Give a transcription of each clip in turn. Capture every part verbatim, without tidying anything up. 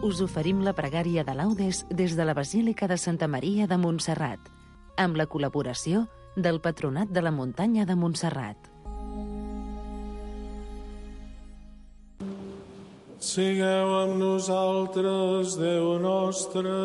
us oferim la pregària de laudes des de la Basílica de Santa Maria de Montserrat, amb la col·laboració del Patronat de la Muntanya de Montserrat. Sigueu amb nosaltres, Déu nostre.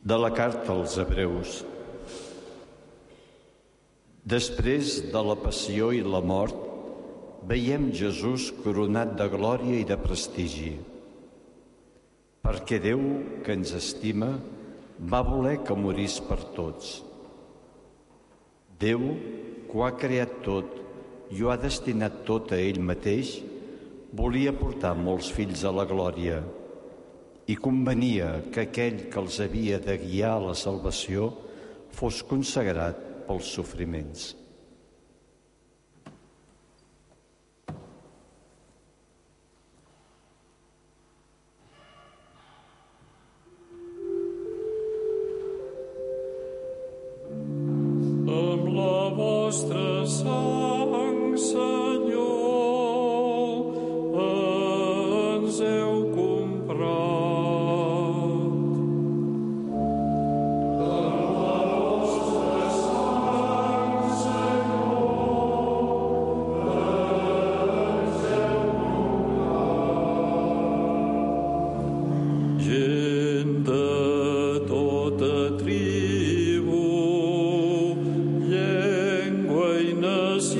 De la carta als Hebreus. Després de la passió i la mort, veiem Jesús coronat de glòria i de prestigi. Perquè Déu, que ens estima, va voler que morís per tots. Déu, que ho ha creat tot i ho ha destinat tot a ell mateix, volia portar molts fills a la glòria i convenia que aquell que els havia de guiar a la salvació fos consagrat pels sofriments. Amb la vostra sang, Senyor, ens heu comprat. Yes.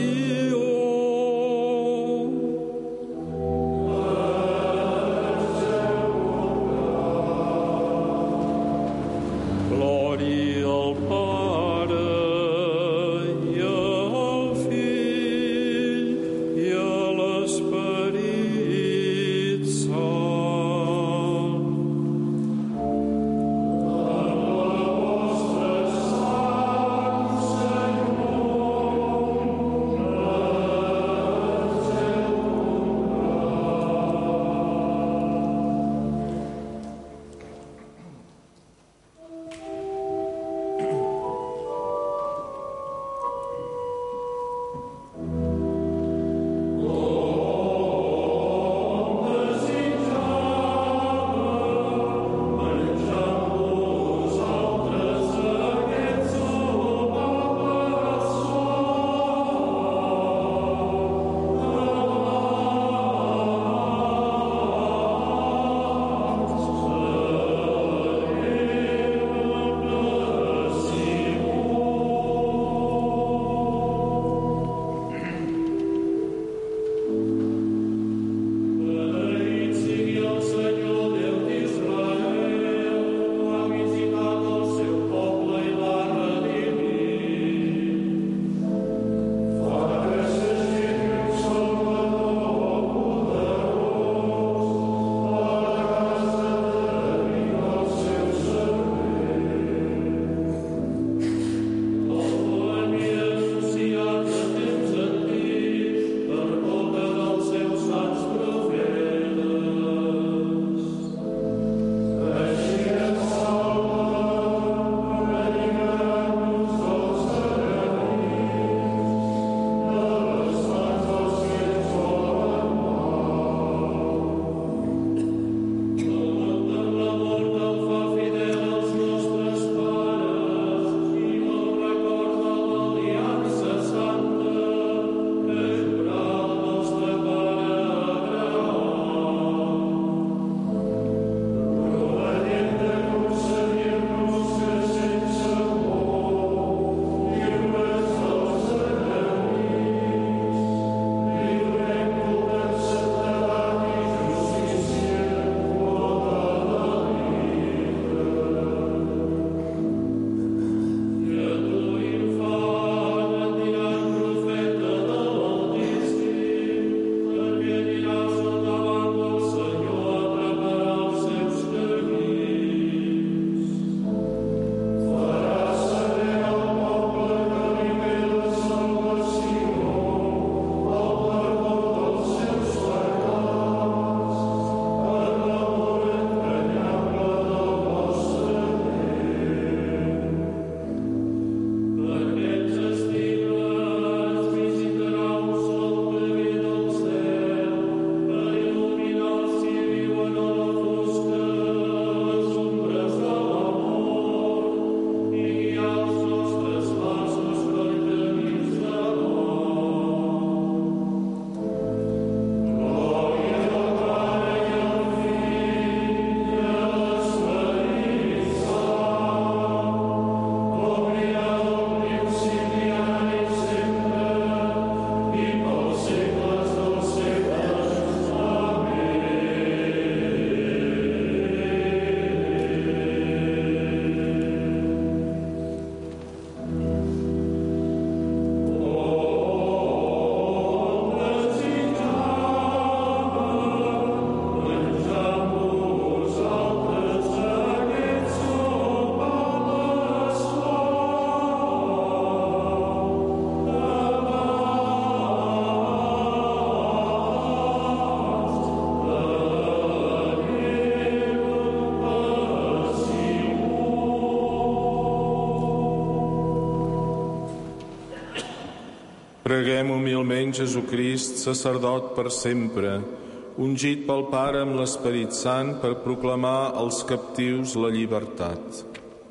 Preguem humilment Jesucrist, sacerdot per sempre, ungit pel Pare amb l'Esperit Sant per proclamar als captius la llibertat.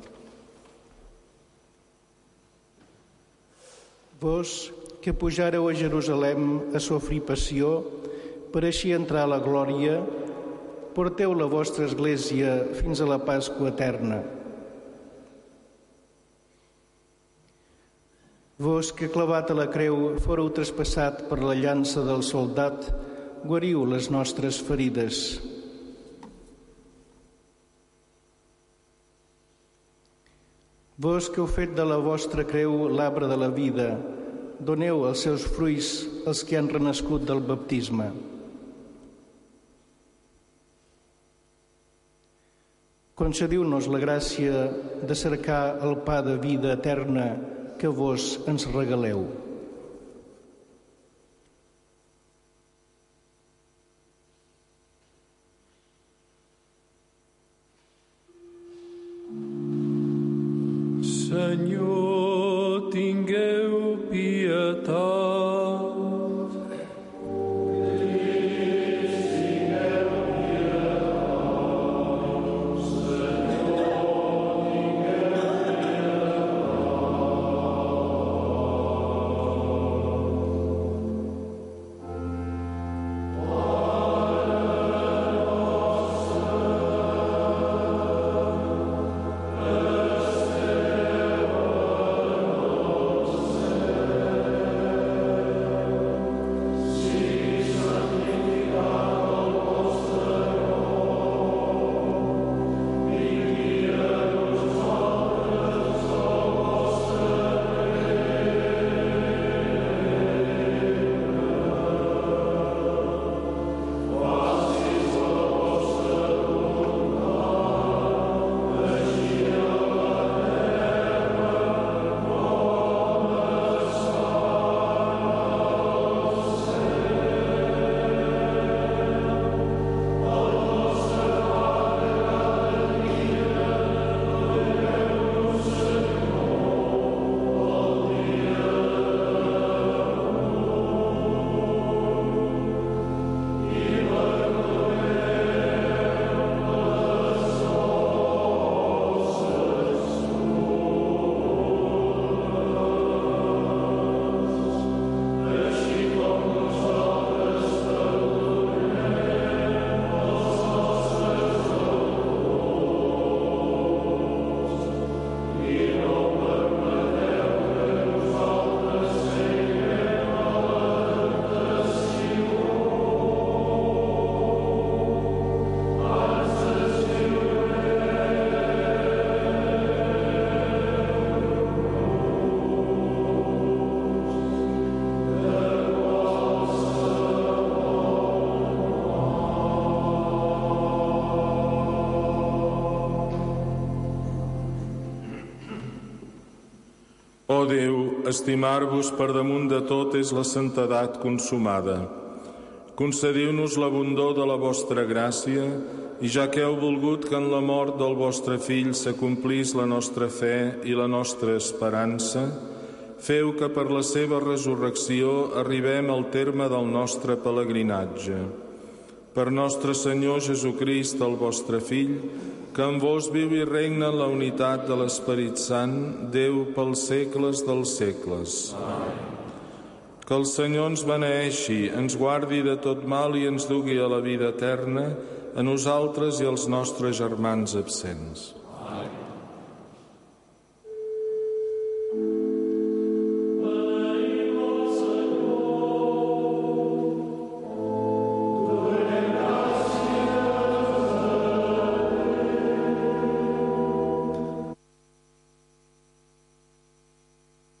Vos, que pujareu a Jerusalem a sofrir passió, per així entrar a la glòria, porteu la vostra Església fins a la Pasqua eterna. Vos, que clavat a la creu fóreu traspassat per la llança del soldat, guariu les nostres ferides. Vos, que heu fet de la vostra creu l'arbre de la vida, doneu els seus fruits als que han renascut del baptisme. Concediu-nos la gràcia de cercar el pa de vida eterna que vos ens regaleu. Senyor, tingueu pietat. Ó Déu, estimar-vos per damunt de tot és la santedat consumada. Concediu-nos l'abundor de la vostra gràcia i ja que heu volgut que en la mort del vostre Fill s'acomplís la nostra fe i la nostra esperança, feu que per la seva resurrecció arribem al terme del nostre pelegrinatge. Per nostre Senyor Jesucrist, el vostre Fill, que en vos viu i regna en la unitat de l'Esperit Sant, Déu pels segles dels segles. Amén. Que el Senyor ens beneeixi, ens guardi de tot mal i ens dugui a la vida eterna, a nosaltres i als nostres germans absents. Amén.